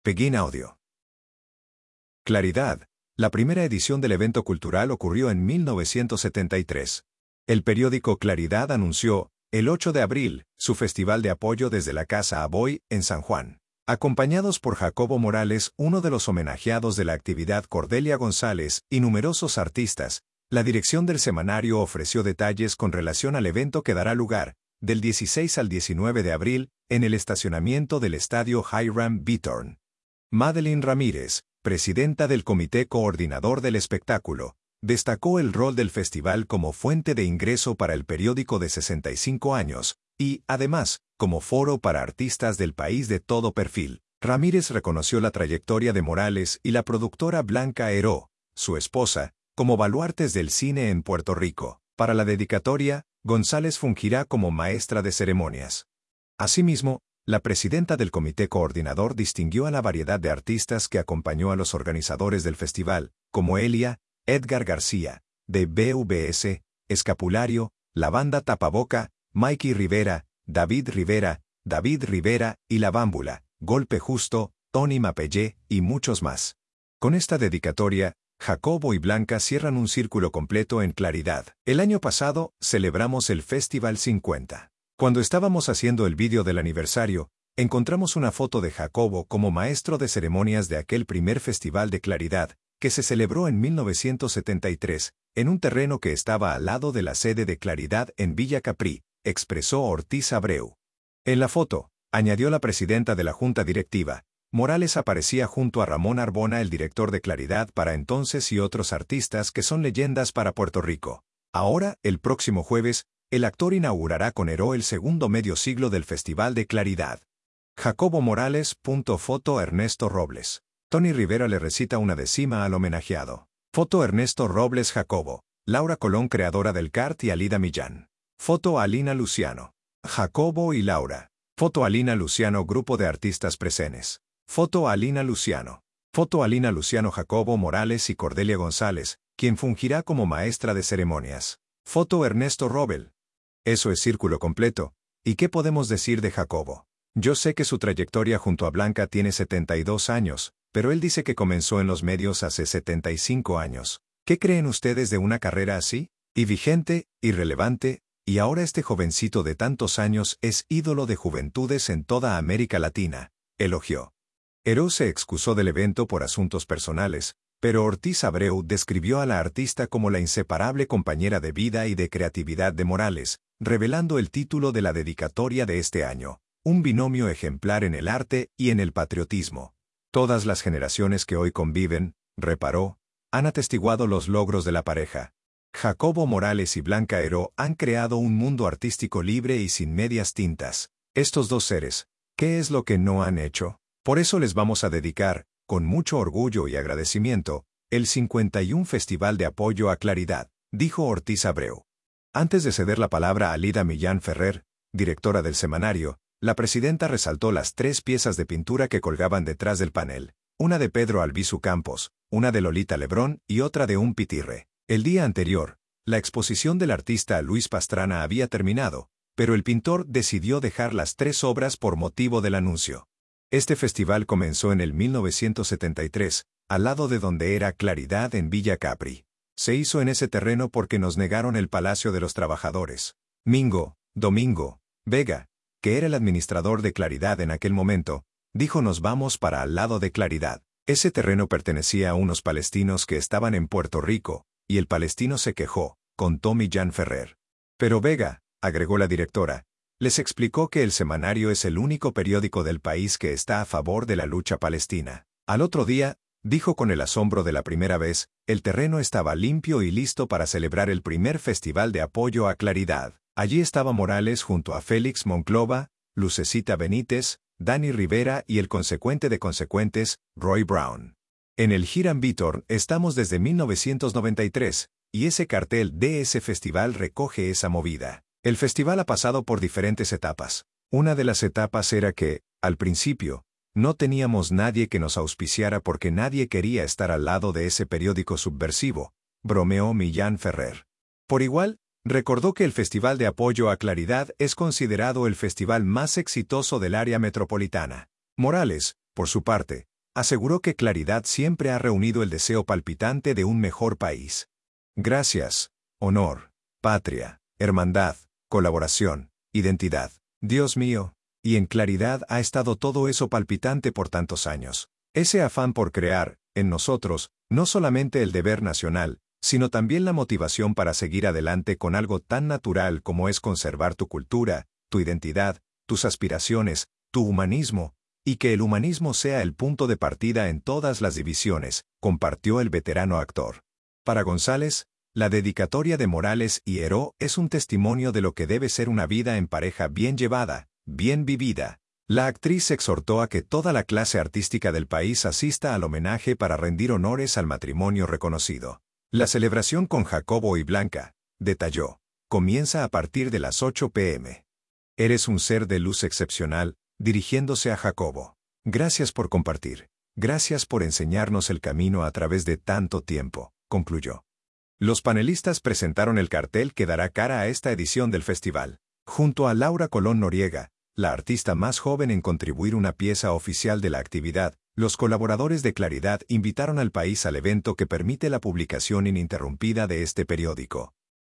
Pegin Audio. Claridad. La primera edición del evento cultural ocurrió en 1973. El periódico Claridad anunció, el 8 de abril, su festival de apoyo desde la Casa Aboy, en San Juan. Acompañados por Jacobo Morales, uno de los homenajeados de la actividad Cordelia González, y numerosos artistas, la dirección del semanario ofreció detalles con relación al evento que dará lugar, del 16 al 19 de abril, en el estacionamiento del estadio Hiram Bithorn. Madeline Ramírez, presidenta del Comité Coordinador del Espectáculo, destacó el rol del festival como fuente de ingreso para el periódico de 65 años, y, además, como foro para artistas del país de todo perfil. Ramírez reconoció la trayectoria de Morales y la productora Blanca Heró, su esposa, como baluartes del cine en Puerto Rico. Para la dedicatoria, González fungirá como maestra de ceremonias. Asimismo, la presidenta del Comité Coordinador distinguió a la variedad de artistas que acompañó a los organizadores del festival, como Elia, Edgar García, de BVS, Escapulario, la banda Tapaboca, Mikey Rivera, David Rivera y La Bámbula, Golpe Justo, Tony Mapellé y muchos más. Con esta dedicatoria, Jacobo y Blanca cierran un círculo completo en Claridad. El año pasado, celebramos el Festival 50. Cuando estábamos haciendo el vídeo del aniversario, encontramos una foto de Jacobo como maestro de ceremonias de aquel primer Festival de Claridad, que se celebró en 1973, en un terreno que estaba al lado de la sede de Claridad en Villa Capri, expresó Ortiz Abreu. En la foto, añadió la presidenta de la Junta Directiva, Morales aparecía junto a Ramón Arbona, el director de Claridad para entonces, y otros artistas que son leyendas para Puerto Rico. Ahora, el próximo jueves, el actor inaugurará con Heró el segundo medio siglo del Festival de Claridad. Jacobo Morales. Foto Ernesto Robles. Tony Rivera le recita una decima al homenajeado. Foto Ernesto Robles Jacobo. Laura Colón, creadora del CART, y Alida Millán. Foto Alina Luciano. Jacobo y Laura. Foto Alina Luciano, grupo de artistas presentes. Foto Alina Luciano. Foto Alina Luciano, Jacobo Morales y Cordelia González, quien fungirá como maestra de ceremonias. Foto Ernesto Robel. Eso es círculo completo. ¿Y qué podemos decir de Jacobo? Yo sé que su trayectoria junto a Blanca tiene 72 años, pero él dice que comenzó en los medios hace 75 años. ¿Qué creen ustedes de una carrera así? Y vigente, irrelevante, y ahora este jovencito de tantos años es ídolo de juventudes en toda América Latina, elogió. Heró se excusó del evento por asuntos personales, pero Ortiz Abreu describió a la artista como la inseparable compañera de vida y de creatividad de Morales, revelando el título de la dedicatoria de este año, un binomio ejemplar en el arte y en el patriotismo. Todas las generaciones que hoy conviven, reparó, han atestiguado los logros de la pareja. Jacobo Morales y Blanca Heró han creado un mundo artístico libre y sin medias tintas. Estos dos seres, ¿qué es lo que no han hecho? Por eso les vamos a dedicar, con mucho orgullo y agradecimiento, el 51 Festival de Apoyo a Claridad, dijo Ortiz Abreu. Antes de ceder la palabra a Alida Millán Ferrer, directora del semanario, la presidenta resaltó las 3 piezas de pintura que colgaban detrás del panel, una de Pedro Albizu Campos, una de Lolita Lebrón y otra de un pitirre. El día anterior, la exposición del artista Luis Pastrana había terminado, pero el pintor decidió dejar las 3 obras por motivo del anuncio. Este festival comenzó en el 1973, al lado de donde era Claridad en Villa Capri. Se hizo en ese terreno porque nos negaron el Palacio de los Trabajadores. Domingo Vega, que era el administrador de Claridad en aquel momento, dijo: nos vamos para al lado de Claridad. Ese terreno pertenecía a unos palestinos que estaban en Puerto Rico, y el palestino se quejó, contó Millán Ferrer. Pero Vega, agregó la directora, les explicó que el semanario es el único periódico del país que está a favor de la lucha palestina. Al otro día, dijo con el asombro de la primera vez, el terreno estaba limpio y listo para celebrar el primer Festival de Apoyo a Claridad. Allí estaba Morales junto a Félix Monclova, Lucecita Benítez, Dani Rivera y el consecuente de consecuentes, Roy Brown. En el Hiram Bithorn estamos desde 1993, y ese cartel de ese festival recoge esa movida. El festival ha pasado por diferentes etapas. Una de las etapas era que, al principio, no teníamos nadie que nos auspiciara porque nadie quería estar al lado de ese periódico subversivo, bromeó Millán Ferrer. Por igual, recordó que el Festival de Apoyo a Claridad es considerado el festival más exitoso del área metropolitana. Morales, por su parte, aseguró que Claridad siempre ha reunido el deseo palpitante de un mejor país. Gracias, honor, patria, hermandad, colaboración, identidad. Dios mío, y en Claridad ha estado todo eso palpitante por tantos años. Ese afán por crear, en nosotros, no solamente el deber nacional, sino también la motivación para seguir adelante con algo tan natural como es conservar tu cultura, tu identidad, tus aspiraciones, tu humanismo, y que el humanismo sea el punto de partida en todas las divisiones, compartió el veterano actor. Para González, la dedicatoria de Morales y Heró es un testimonio de lo que debe ser una vida en pareja bien llevada, bien vivida. La actriz exhortó a que toda la clase artística del país asista al homenaje para rendir honores al matrimonio reconocido. La celebración con Jacobo y Blanca, detalló, comienza a partir de las 8 p.m. Eres un ser de luz excepcional, dirigiéndose a Jacobo. Gracias por compartir. Gracias por enseñarnos el camino a través de tanto tiempo, concluyó. Los panelistas presentaron el cartel que dará cara a esta edición del festival. Junto a Laura Colón Noriega, la artista más joven en contribuir una pieza oficial de la actividad, los colaboradores de Claridad invitaron al país al evento que permite la publicación ininterrumpida de este periódico.